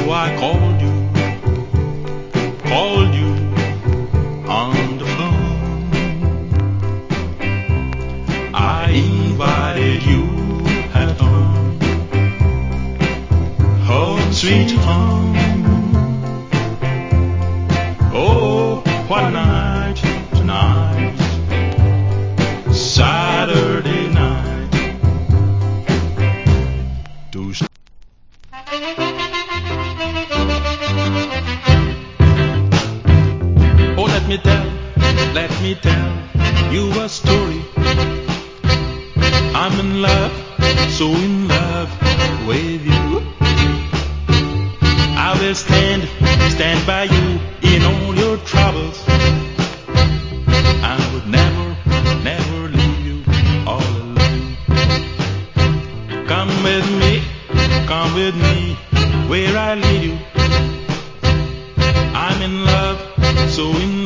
I called you on the phone. I invited you at home, home sweet home. Oh, what a night tonight, Saturday night. Oh, let me tell you a story. I'm in love, so in love with you. I will stand by you in all your troubles. I would never leave you all alone. Come with me, where I lead you. I'm in love, so in